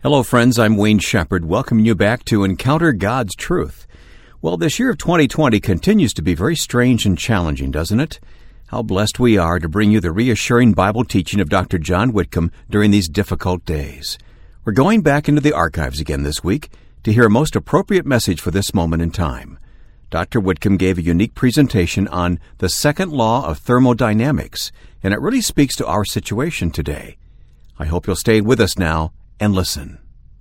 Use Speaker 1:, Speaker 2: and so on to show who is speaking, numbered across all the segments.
Speaker 1: Hello, friends. I'm Wayne Shepherd, welcoming you back to Encounter God's Truth. Well, this year of 2020 continues to be very strange and challenging, doesn't it? How blessed we are to bring you the reassuring Bible teaching of Dr. John Whitcomb during these difficult days. We're going back into the archives again this week to hear a most appropriate message for this moment in time. Dr. Whitcomb gave a unique presentation on the second law of thermodynamics, and it really speaks to our situation today. I hope you'll stay with us now and listen.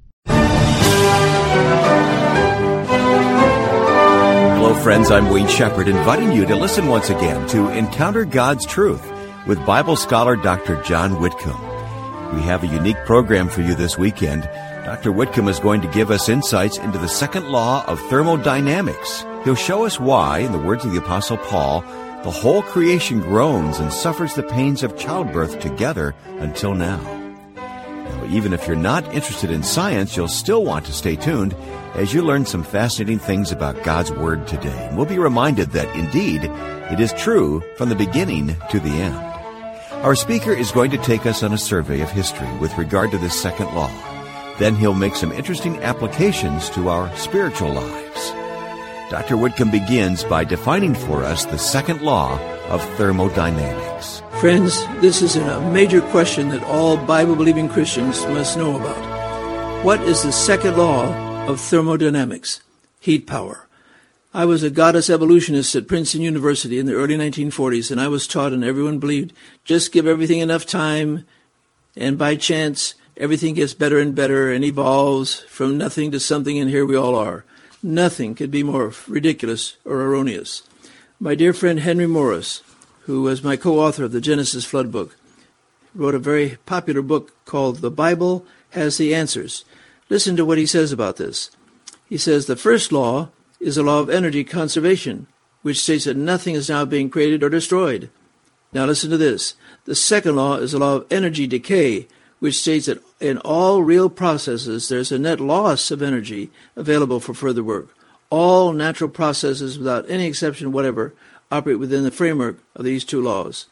Speaker 1: Hello, friends. I'm Wayne Shepherd, inviting you to listen once again to Encounter God's Truth with Bible scholar Dr. John Whitcomb. We have a unique program for you this weekend. Dr. Whitcomb is going to give us insights into the second law of thermodynamics. He'll show us why, in the words of the Apostle Paul, the whole creation groans and suffers the pains of childbirth together until now. Now, even if you're not interested in science, you'll still want to stay tuned as you learn some fascinating things about God's Word today. And we'll be reminded that, indeed, it is true from the beginning to the end. Our speaker is going to take us on a survey of history with regard to this second law. Then he'll make some interesting applications to our spiritual lives. Dr. Whitcomb begins by defining for us the second law of thermodynamics.
Speaker 2: Friends, this is a major question that all Bible-believing Christians must know about. What is the second law of thermodynamics? Heat power. I was a goddess evolutionist at Princeton University in the early 1940s, and I was taught, and everyone believed, just give everything enough time, and by chance, everything gets better and better and evolves from nothing to something, and here we all are. Nothing could be more ridiculous or erroneous. My dear friend Henry Morris, who was my co-author of the Genesis Flood book, wrote a very popular book called The Bible Has the Answers. Listen to what he says about this. He says, the first law is the law of energy conservation, which states that nothing is now being created or destroyed. Now listen to this. The second law is the law of energy decay, which states that in all real processes there's a net loss of energy available for further work. All natural processes, without any exception whatever, operate within the framework of these two laws.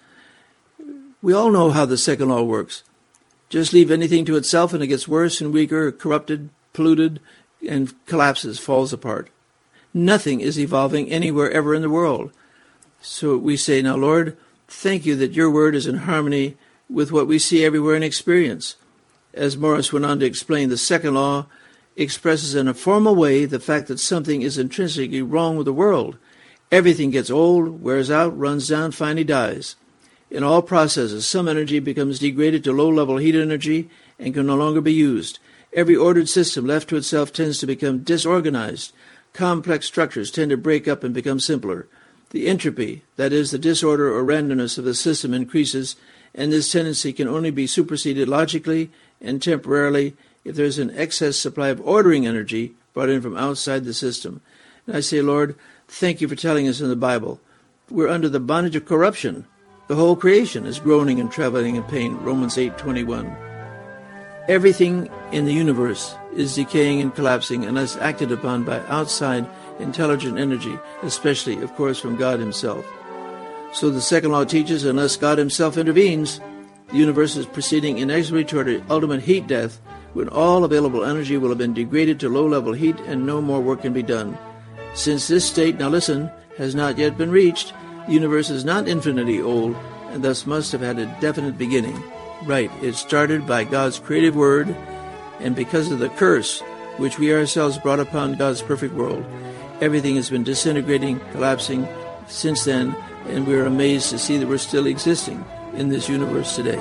Speaker 2: We all know how the second law works. Just leave anything to itself and it gets worse and weaker, corrupted, polluted, and collapses, falls apart. Nothing is evolving anywhere ever in the world. So we say, now Lord, thank you that your word is in harmony with what we see everywhere and experience. As Morris went on to explain, the second law expresses in a formal way the fact that something is intrinsically wrong with the world. Everything gets old, wears out, runs down, finally dies. In all processes, some energy becomes degraded to low-level heat energy and can no longer be used. Every ordered system left to itself tends to become disorganized. Complex structures tend to break up and become simpler. The entropy, that is, the disorder or randomness of the system, increases, and this tendency can only be superseded logically and temporarily if there is an excess supply of ordering energy brought in from outside the system. And I say, Lord, thank you for telling us in the Bible, we're under the bondage of corruption. The whole creation is groaning and travailing in pain, Romans 8:21. Everything in the universe is decaying and collapsing unless acted upon by outside intelligent energy, especially, of course, from God himself. So the second law teaches, unless God himself intervenes, the universe is proceeding inexorably toward an ultimate heat death, when all available energy will have been degraded to low-level heat and no more work can be done. Since this state, now listen, has not yet been reached, the universe is not infinitely old, and thus must have had a definite beginning. Right, it started by God's creative word, and because of the curse which we ourselves brought upon God's perfect world, everything has been disintegrating, collapsing since then, and we're amazed to see that we're still existing in this universe today.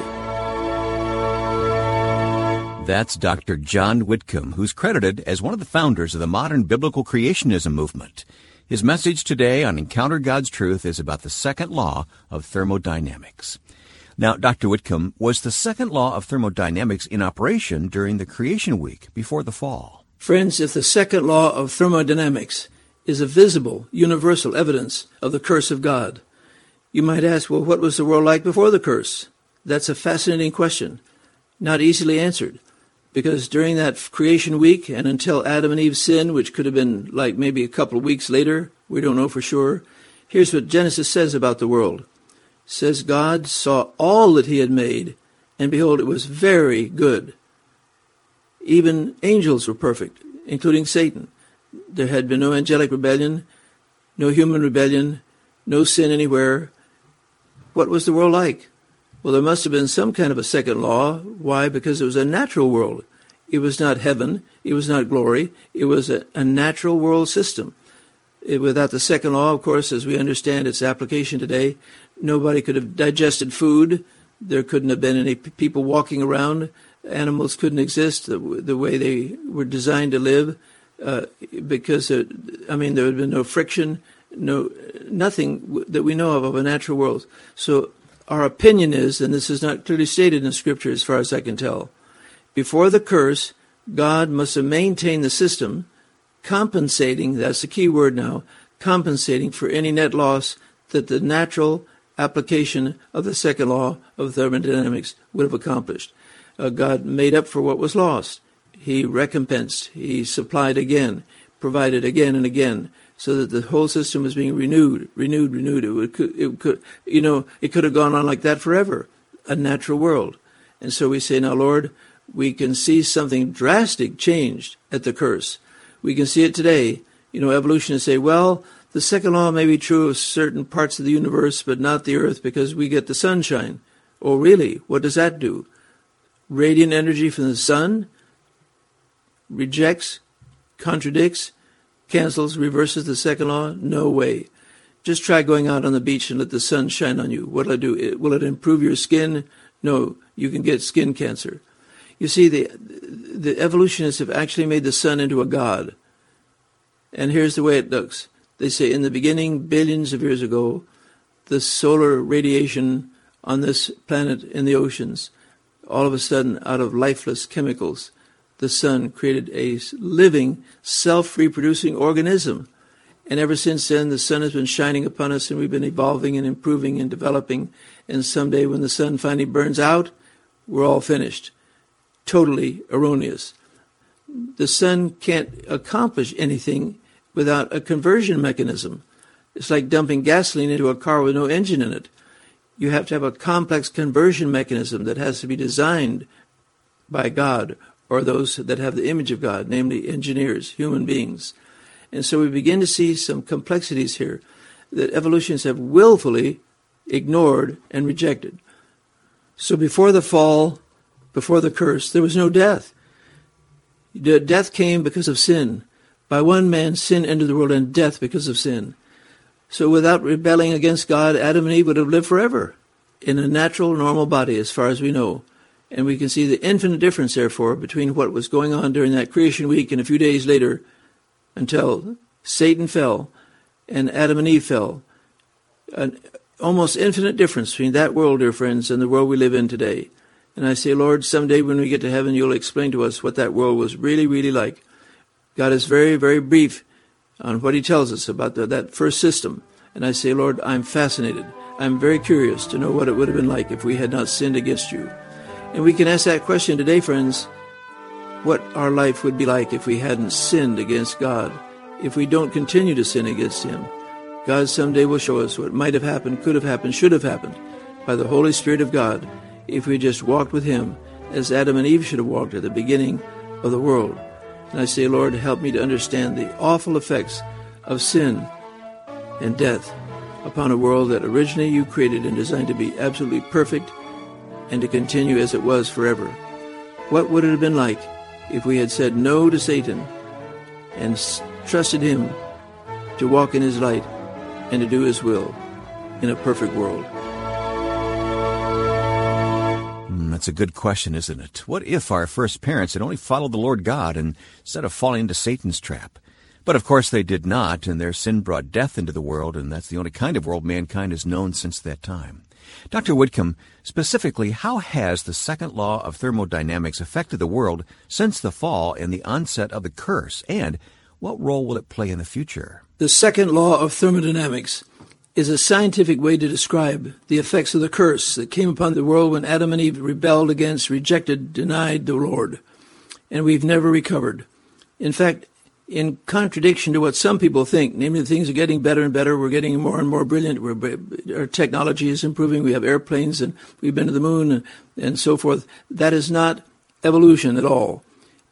Speaker 1: That's Dr. John Whitcomb, who's credited as one of the founders of the modern biblical creationism movement. His message today on Encounter God's Truth is about the second law of thermodynamics. Now, Dr. Whitcomb, was the second law of thermodynamics in operation during the creation week before the fall?
Speaker 2: Friends, if the second law of thermodynamics is a visible, universal evidence of the curse of God, you might ask, well, what was the world like before the curse? That's a fascinating question, not easily answered, because during that creation week and until Adam and Eve sinned, which could have been like maybe a couple of weeks later, we don't know for sure, here's what Genesis says about the world. It says, God saw all that he had made, and behold, it was very good. Even angels were perfect, including Satan. There had been no angelic rebellion, no human rebellion, no sin anywhere. What was the world like? Well, there must have been some kind of a second law. Why? Because it was a natural world. It was not heaven. It was not glory. It was a natural world system. Without the second law, of course, as we understand its application today, nobody could have digested food. There couldn't have been any people walking around. Animals couldn't exist the way they were designed to live because, there would have been no friction, nothing that we know of a natural world. So our opinion is, and this is not clearly stated in Scripture as far as I can tell, before the curse, God must have maintained the system, compensating, that's the key word now, compensating for any net loss that the natural application of the second law of thermodynamics would have accomplished. God made up for what was lost. He recompensed. He supplied again, provided again and again, so that the whole system was being renewed. It could have gone on like that forever, a natural world. And so we say, now, Lord, we can see something drastic changed at the curse. We can see it today. Evolutionists say, well, the second law may be true of certain parts of the universe, but not the earth because we get the sunshine. Oh, really? What does that do? Radiant energy from the sun rejects, contradicts, cancels, reverses the second law? No way. Just try going out on the beach and let the sun shine on you. What'll it do? Will it improve your skin? No, you can get skin cancer. You see, the evolutionists have actually made the sun into a god. And here's the way it looks. They say in the beginning, billions of years ago, the solar radiation on this planet in the oceans, all of a sudden, out of lifeless chemicals, the sun created a living, self-reproducing organism. And ever since then, the sun has been shining upon us, and we've been evolving and improving and developing. And someday when the sun finally burns out, we're all finished. Totally erroneous. The sun can't accomplish anything without a conversion mechanism. It's like dumping gasoline into a car with no engine in it. You have to have a complex conversion mechanism that has to be designed by God or those that have the image of God, namely engineers, human beings. And so we begin to see some complexities here that evolutionists have willfully ignored and rejected. So before the fall, before the curse, there was no death. Death came because of sin. By one man, sin entered the world, and death because of sin. So without rebelling against God, Adam and Eve would have lived forever in a natural, normal body, as far as we know. And we can see the infinite difference, therefore, between what was going on during that creation week and a few days later until Satan fell and Adam and Eve fell. An almost infinite difference between that world, dear friends, and the world we live in today. And I say, Lord, someday when we get to heaven, you'll explain to us what that world was really, really like. God is very, very brief on what he tells us about that first system. And I say, Lord, I'm fascinated. I'm very curious to know what it would have been like if we had not sinned against you. And we can ask that question today, friends, what our life would be like if we hadn't sinned against God, if we don't continue to sin against him. God someday will show us what might have happened, could have happened, should have happened by the Holy Spirit of God if we just walked with him as Adam and Eve should have walked at the beginning of the world. And I say, Lord, help me to understand the awful effects of sin and death upon a world that originally you created and designed to be absolutely perfect and to continue as it was forever. What would it have been like if we had said no to Satan and trusted him to walk in his light and to do his will in a perfect world?
Speaker 1: That's a good question, isn't it? What if our first parents had only followed the Lord God instead of falling into Satan's trap? But of course they did not, and their sin brought death into the world, and that's the only kind of world mankind has known since that time. Dr. Whitcomb, specifically, how has the second law of thermodynamics affected the world since the fall and the onset of the curse, and what role will it play in the future?
Speaker 2: The second law of thermodynamics is a scientific way to describe the effects of the curse that came upon the world when Adam and Eve rebelled against, rejected, denied the Lord. And we've never recovered. In fact, in contradiction to what some people think, namely things are getting better and better, we're getting more and more brilliant, our technology is improving, we have airplanes and we've been to the moon and so forth. That is not evolution at all.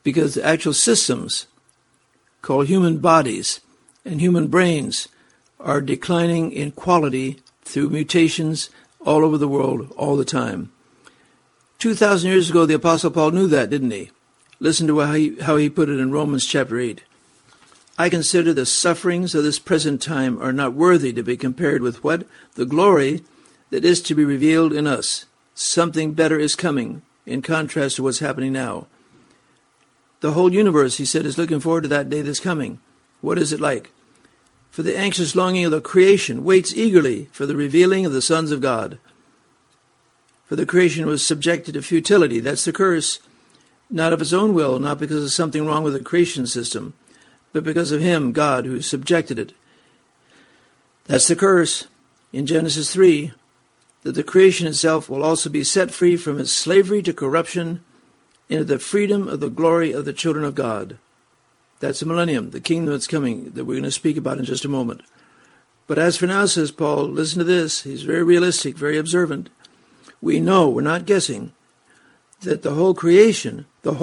Speaker 2: because the actual systems called human bodies and human brains are declining in quality through mutations all over the world all the time. 2,000 years ago, the Apostle Paul knew that, didn't he? Listen to how he put it in Romans chapter 8. I consider the sufferings of this present time are not worthy to be compared with what? The glory that is to be revealed in us. Something better is coming, in contrast to what's happening now. The whole universe, he said, is looking forward to that day that's coming. What is it like? For the anxious longing of the creation waits eagerly for the revealing of the sons of God. For the creation was subjected to futility. That's the curse. Not of its own will, not because of something wrong with the creation system, but because of him, God, who subjected it. That's the curse in Genesis 3, that the creation itself will also be set free from its slavery to corruption into the freedom of the glory of the children of God. That's the millennium, the kingdom that's coming, that we're going to speak about in just a moment. But as for now, says Paul, listen to this. He's very realistic, very observant. We know, we're not guessing, that the whole creation,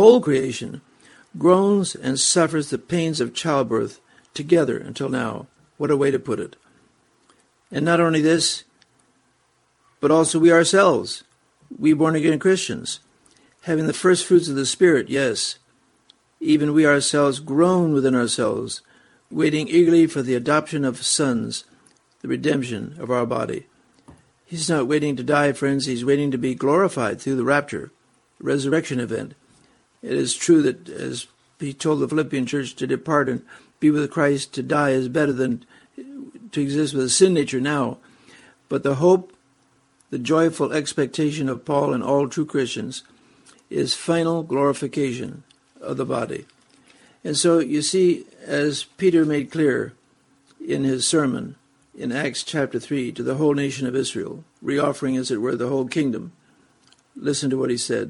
Speaker 2: groans and suffers the pains of childbirth together until now. What a way to put it. And not only this, but also we ourselves, we born-again Christians, having the first fruits of the Spirit, yes, even we ourselves groan within ourselves, waiting eagerly for the adoption of sons, the redemption of our body. He's not waiting to die, friends. He's waiting to be glorified through the rapture, resurrection event. It is true that, as he told the Philippian church, to depart and be with Christ, to die is better than to exist with a sin nature now. But the hope, the joyful expectation of Paul and all true Christians is final glorification of the body. And so you see, as Peter made clear in his sermon in Acts chapter 3 to the whole nation of Israel, reoffering, as it were, the whole kingdom, listen to what he said.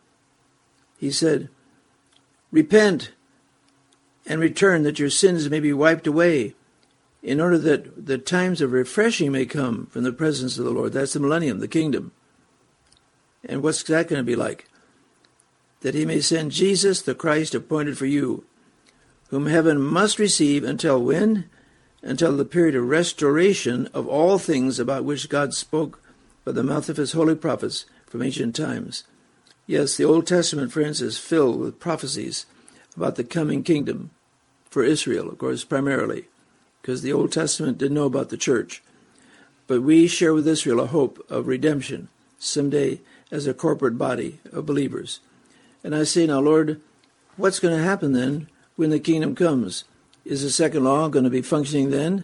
Speaker 2: He said, repent and return that your sins may be wiped away, in order that the times of refreshing may come from the presence of the Lord. That's the millennium, the kingdom. And what's that going to be like? That he may send Jesus, the Christ appointed for you, whom heaven must receive until when? Until the period of restoration of all things about which God spoke by the mouth of his holy prophets from ancient times. Yes, the Old Testament, friends, is filled with prophecies about the coming kingdom for Israel, of course, primarily, because the Old Testament didn't know about the church. But we share with Israel a hope of redemption someday as a corporate body of believers. And I say, now, Lord, what's going to happen then when the kingdom comes? Is the second law going to be functioning then?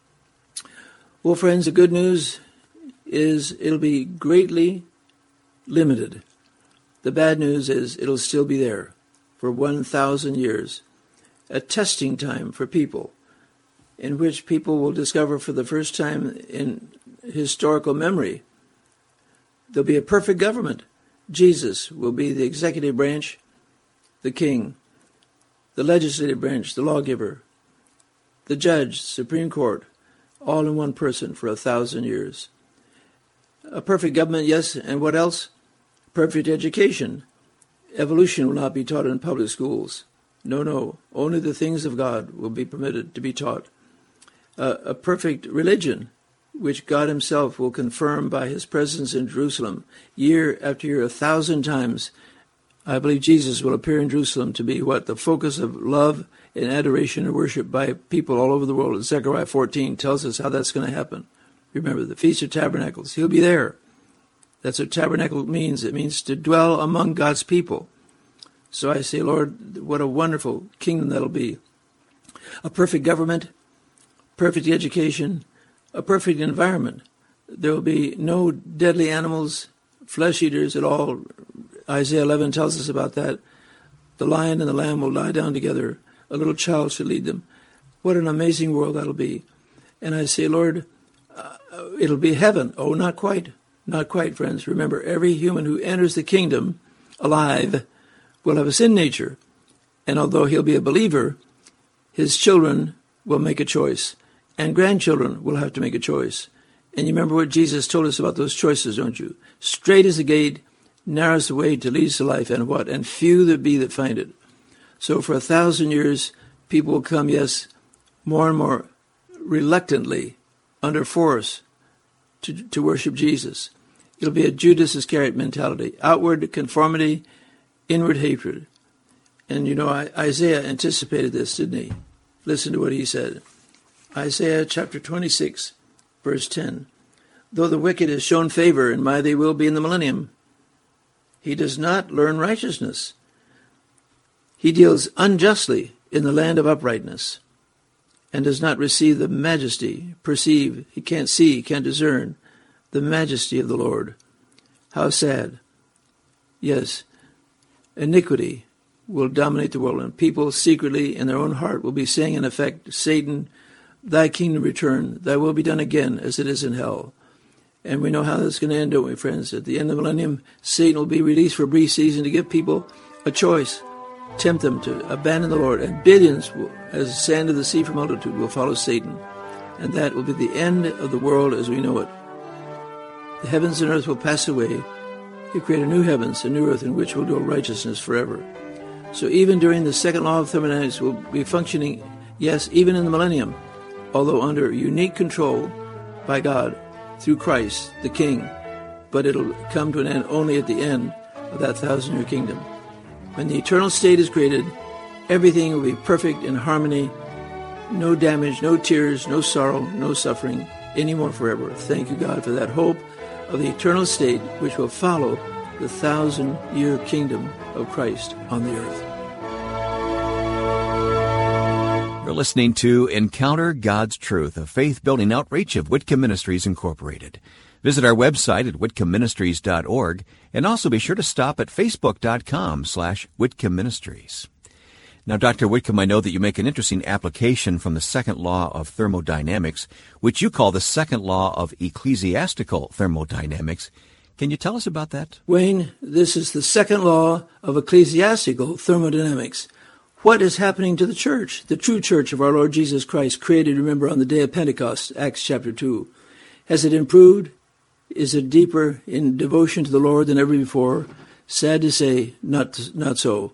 Speaker 2: Well, friends, the good news is it'll be greatly limited. The bad news is it'll still be there for 1,000 years, a testing time for people in which people will discover for the first time in historical memory there'll be a perfect government. Jesus will be the executive branch, the king, the legislative branch, the lawgiver, the judge, Supreme Court, all in one person for 1,000 years. A perfect government, yes, and what else? Perfect education. Evolution will not be taught in public schools. No. Only the things of God will be permitted to be taught. A perfect religion, which God himself will confirm by his presence in Jerusalem year after year, 1,000 times. I believe Jesus will appear in Jerusalem to be the focus of love and adoration and worship by people all over the world. And Zechariah 14 tells us how that's going to happen. Remember, the Feast of Tabernacles. He'll be there. That's what tabernacle means. It means to dwell among God's people. So I say, Lord, what a wonderful kingdom that'll be. A perfect government, perfect education, a perfect environment. There will be no deadly animals, flesh eaters at all. Isaiah 11 tells us about that. The lion and the lamb will lie down together. A little child shall lead them. What an amazing world that'll be. And I say, Lord, it'll be heaven. Oh, not quite. Not quite, friends. Remember, every human who enters the kingdom alive will have a sin nature. And although he'll be a believer, his children will make a choice. And grandchildren will have to make a choice. And you remember what Jesus told us about those choices, don't you? Straight is the gate, narrow is the way to lead to life, and what? And few there be that find it. So for 1,000 years, people will come, yes, more and more reluctantly, under force, to worship Jesus. It'll be a Judas Iscariot mentality. Outward conformity, inward hatred. And Isaiah anticipated this, didn't he? Listen to what he said. Isaiah chapter 26, verse 10. Though the wicked has shown favor, and mighty will be in the millennium, he does not learn righteousness. He deals unjustly in the land of uprightness, and does not receive the majesty, perceive, he can't see, he can't discern the majesty of the Lord. How sad. Yes, iniquity will dominate the world, and people secretly in their own heart will be saying, in effect, Satan, thy kingdom return, thy will be done again as it is in hell. And we know how this is going to end, don't we, friends? At the end of the millennium, Satan will be released for a brief season to give people a choice, tempt them to abandon the Lord, and billions, as the sand of the sea for multitude, will follow Satan. And that will be the end of the world as we know it. The heavens and earth will pass away. He'll create a new heavens, a new earth in which will dwell righteousness forever. So even during the second law of thermodynamics, we'll be functioning, yes, even in the millennium, although under unique control by God through Christ, the King. But it'll come to an end only at the end of that 1,000-year kingdom. When the eternal state is created, everything will be perfect in harmony, no damage, no tears, no sorrow, no suffering, anymore forever. Thank you, God, for that hope of the eternal state which will follow the 1,000-year kingdom of Christ on the earth.
Speaker 1: You're listening to Encounter God's Truth, a faith-building outreach of Whitcomb Ministries, Incorporated. Visit our website at whitcombministries.org, and also be sure to stop at facebook.com/Whitcomb Ministries. Now, Dr. Whitcomb, I know that you make an interesting application from the second law of thermodynamics, which you call the second law of ecclesiastical thermodynamics. Can you tell us about that?
Speaker 2: Wayne, this is the second law of ecclesiastical thermodynamics. What is happening to the church, the true church of our Lord Jesus Christ, created, remember, on the day of Pentecost, Acts chapter 2? Has it improved? Is it deeper in devotion to the Lord than ever before? Sad to say, not so.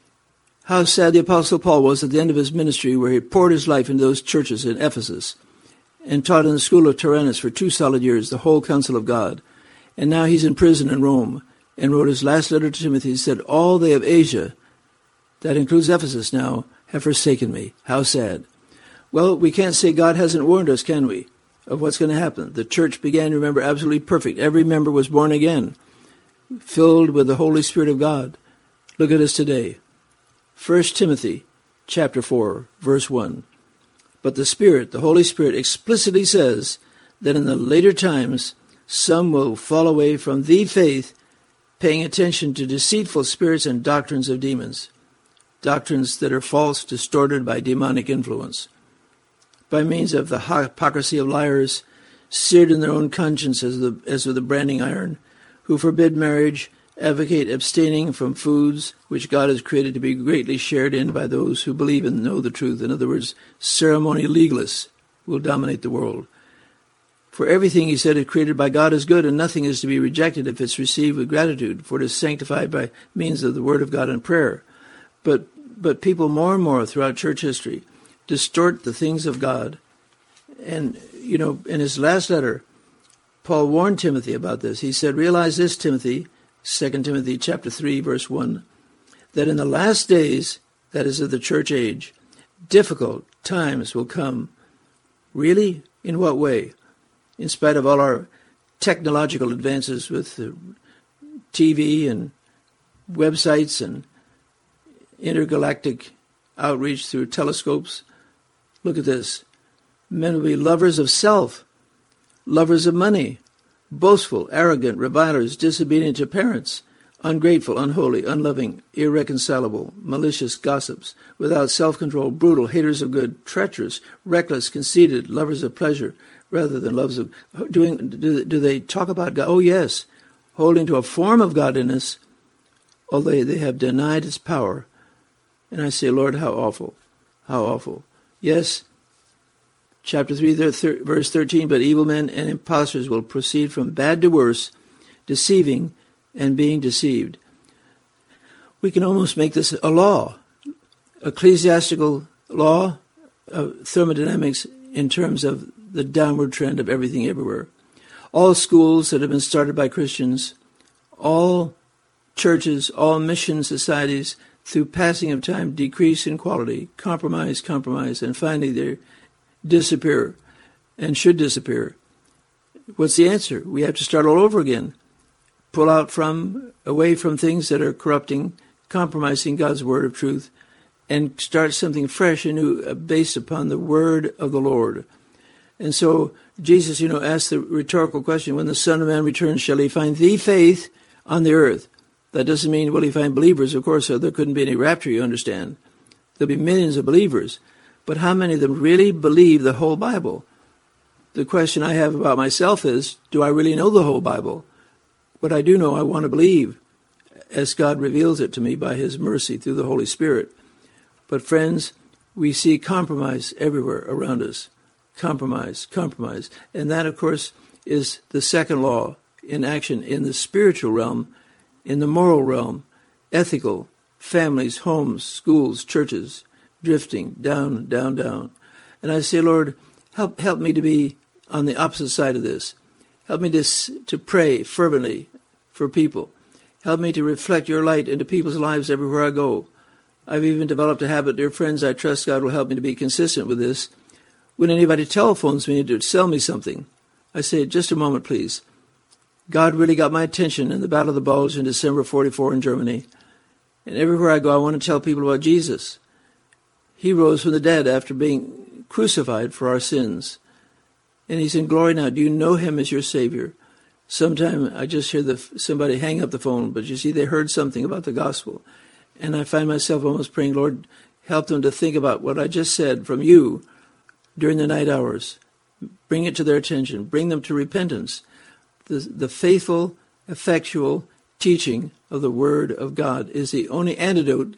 Speaker 2: How sad the Apostle Paul was at the end of his ministry, where he poured his life into those churches in Ephesus and taught in the school of Tyrannus for 2 solid years, the whole counsel of God. And now he's in prison in Rome and wrote his last letter to Timothy. He said, all they of Asia, that includes Ephesus now, have forsaken me. How sad. Well, we can't say God hasn't warned us, can we, of what's going to happen. The church began, remember, absolutely perfect. Every member was born again, filled with the Holy Spirit of God. Look at us today. 1 Timothy chapter 4, verse 1. But the Spirit, the Holy Spirit, explicitly says that in the later times some will fall away from the faith, paying attention to deceitful spirits and doctrines of demons, doctrines that are false, distorted by demonic influence, by means of the hypocrisy of liars, seared in their own conscience as with a branding iron, who forbid marriage, advocate abstaining from foods which God has created to be greatly shared in by those who believe and know the truth. In other words, ceremony legalists will dominate the world. For everything, he said, is created by God is good, and nothing is to be rejected if it's received with gratitude, for it is sanctified by means of the Word of God and prayer. But people more and more throughout church history distort the things of God. And, in his last letter, Paul warned Timothy about this. He said, realize this, Timothy, 2 Timothy chapter 3, verse 1, that in the last days, that is of the church age, difficult times will come. Really? In what way? In spite of all our technological advances with TV and websites and intergalactic outreach through telescopes, look at this. Men will be lovers of self, lovers of money, boastful, arrogant, revilers, disobedient to parents, ungrateful, unholy, unloving, irreconcilable, malicious gossips, without self-control, brutal, haters of good, treacherous, reckless, conceited, lovers of pleasure rather than lovers of... Do they talk about God? Oh, yes. Holding to a form of godliness, although they have denied its power. And I say, Lord, how awful. How awful. Yes, chapter 3, verse 13, but evil men and impostors will proceed from bad to worse, deceiving and being deceived. We can almost make this a law. ecclesiastical law of thermodynamics in terms of the downward trend of everything everywhere. All schools that have been started by Christians, all churches, all mission societies, through passing of time, decrease in quality, compromise, and finally they disappear and should disappear. What's the answer? We have to start all over again. Pull out away from things that are corrupting, compromising God's word of truth, and start something fresh and new based upon the word of the Lord. And so Jesus, asked the rhetorical question, when the Son of Man returns, shall he find the faith on the earth? That doesn't mean, will he find believers? Of course, there couldn't be any rapture, you understand. There'll be millions of believers. But how many of them really believe the whole Bible? The question I have about myself is, do I really know the whole Bible? What I do know, I want to believe, as God reveals it to me by his mercy through the Holy Spirit. But friends, we see compromise everywhere around us. Compromise. And that, of course, is the second law in action in the spiritual realm, in the moral realm, ethical, families, homes, schools, churches, drifting down. And I say, Lord, help me to be on the opposite side of this. Help me to pray fervently for people. Help me to reflect your light into people's lives everywhere I go. I've even developed a habit, dear friends, I trust God will help me to be consistent with this. When anybody telephones me to sell me something, I say, just a moment, please. God really got my attention in the Battle of the Bulge in December 1944 in Germany. And everywhere I go, I want to tell people about Jesus. He rose from the dead after being crucified for our sins. And he's in glory now. Do you know him as your Savior? Sometime I just hear somebody hang up the phone, but you see, they heard something about the gospel. And I find myself almost praying, Lord, help them to think about what I just said from you during the night hours. Bring it to their attention. Bring them to repentance. The faithful, effectual teaching of the Word of God is the only antidote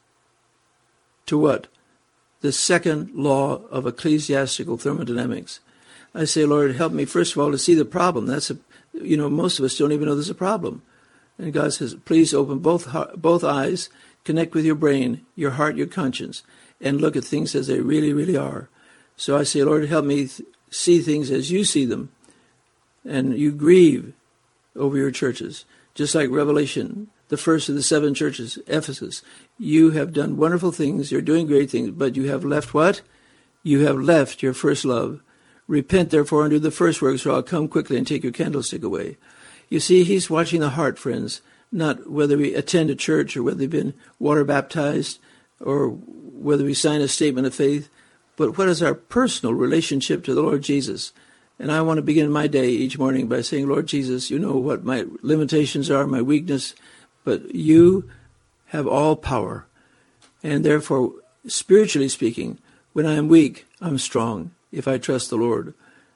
Speaker 2: to what? The second law of ecclesiastical thermodynamics. I say, Lord, help me, first of all, to see the problem. Most of us don't even know there's a problem. And God says, please open both eyes, connect with your brain, your heart, your conscience, and look at things as they really, really are. So I say, Lord, help me see things as you see them. And you grieve over your churches. Just like Revelation, the first of the 7 churches, Ephesus. You have done wonderful things, you're doing great things, but you have left what? You have left your first love. Repent, therefore, and do the first works, or I'll come quickly and take your candlestick away. You see, he's watching the heart, friends, not whether we attend a church or whether we've been water baptized or whether we sign a statement of faith, but what is our personal relationship to the Lord Jesus? And I want to begin my day each morning by saying, Lord Jesus, you know what my limitations are, my weakness, but you have all power. And therefore, spiritually speaking, when I am weak, I'm strong if I trust the Lord.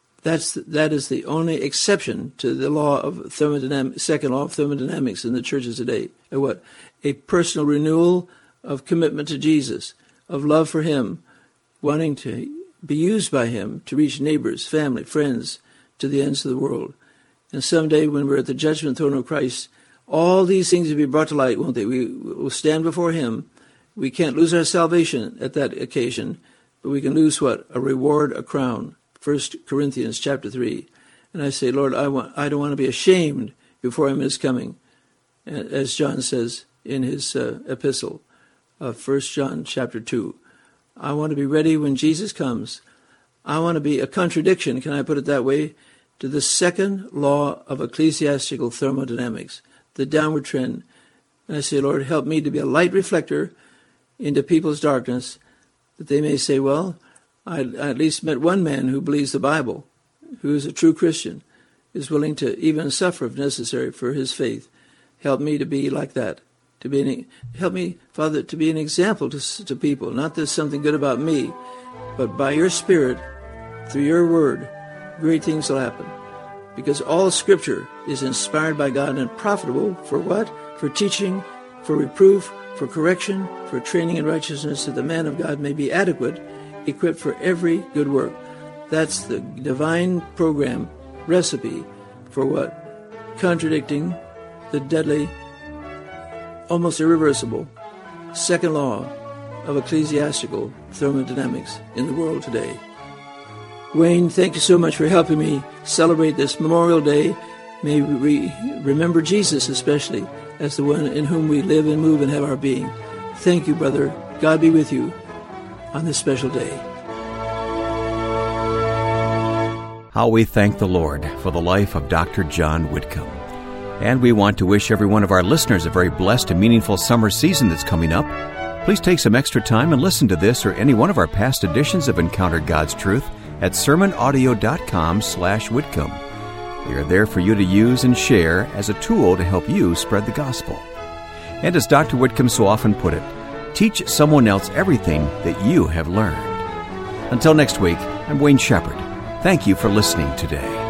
Speaker 2: That is the only exception to the law of second law of thermodynamics in the churches today. A personal renewal of commitment to Jesus, of love for him, wanting to be used by him to reach neighbors, family, friends, to the ends of the world. And someday when we're at the judgment throne of Christ, all these things will be brought to light, won't they? We will stand before him. We can't lose our salvation at that occasion, but we can lose what? A reward, a crown. 1 Corinthians chapter 3. And I say, Lord, I don't want to be ashamed before him is coming, as John says in his epistle of 1 John chapter 2. I want to be ready when Jesus comes. I want to be a contradiction, can I put it that way, to the second law of ecclesiastical thermodynamics, the downward trend. And I say, Lord, help me to be a light reflector into people's darkness, that they may say, well, I at least met one man who believes the Bible, who is a true Christian, is willing to even suffer if necessary for his faith. Help me to be like that. Help me, Father, to be an example to people. Not that something good about me, but by your Spirit, through your word, great things will happen. Because all Scripture is inspired by God and profitable for what? For teaching, for reproof, for correction, for training in righteousness, that the man of God may be adequate, equipped for every good work. That's the divine program, recipe for what? Contradicting the deadly, almost irreversible second law of ecclesiastical thermodynamics in the world today. Wayne, thank you so much for helping me celebrate this Memorial Day. May we remember Jesus especially as the one in whom we live and move and have our being. Thank you, brother. God be with you on this special day.
Speaker 1: How we thank the Lord for the life of Dr. John Whitcomb. And we want to wish every one of our listeners a very blessed and meaningful summer season that's coming up. Please take some extra time and listen to this or any one of our past editions of Encounter God's Truth at sermonaudio.com/Whitcomb. We are there for you to use and share as a tool to help you spread the gospel. And as Dr. Whitcomb so often put it, teach someone else everything that you have learned. Until next week, I'm Wayne Shepherd. Thank you for listening today.